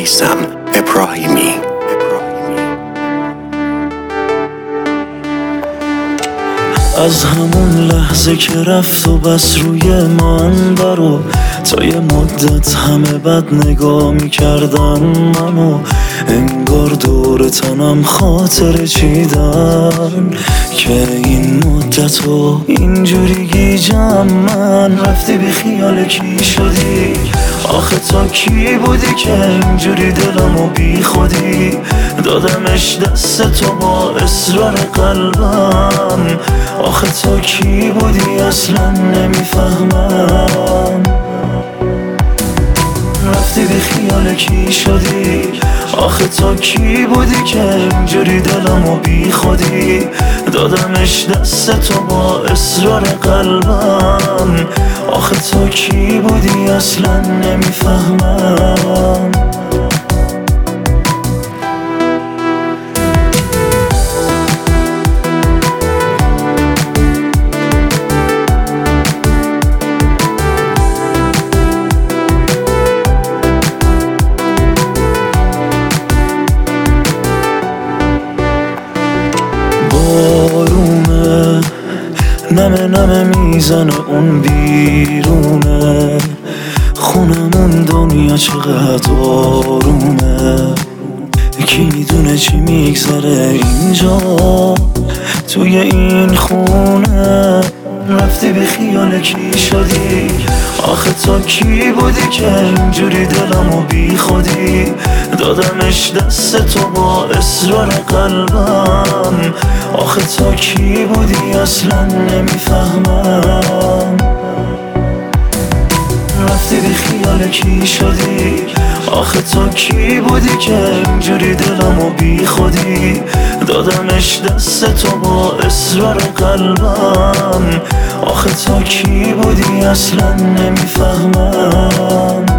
میثم ابراهیمی. از همون لحظه که رفت و بس روی من برو، تا یه مدت همه بد نگاه میکردن منو، انگار دور تنم خاطر چیدن که این مدتو اینجوری گیجم من. رفتی بی خیال کی شدی؟ آخه تا کی بودی که اینجوری دلمو بی خودی دادمش دست تو با اصرار قلبم؟ آخه تا کی بودی اصلا نمیفهمم. رفتی بی خیال کی شدی؟ آخه تا کی بودی که اینجوری دلمو بی خودی دادمش دست تو با اصرار قلبم؟ آخه تا کی بودی اصلا نمیفهمم. بارونه نمه نمه میزنه اون بیرونه، خونمون دنیا چقدر آرومه. کی میدونه چی میگذره اینجا توی این خونه. رفتی بی خیال کی شدی؟ آخه تا کی بودی که اینجوری دلمو بی خودی دادمش دست تو با اصرار قلبم؟ آخه تا کی بودی اصلا نمیفهمم. رفتی بی خیال کی شدی؟ آخه تا کی بودی که اینجوری دلمو بی خودی دادمش دست تو با اصرار قلبم؟ آخه تا کی بودی اصلا نمیفهمم.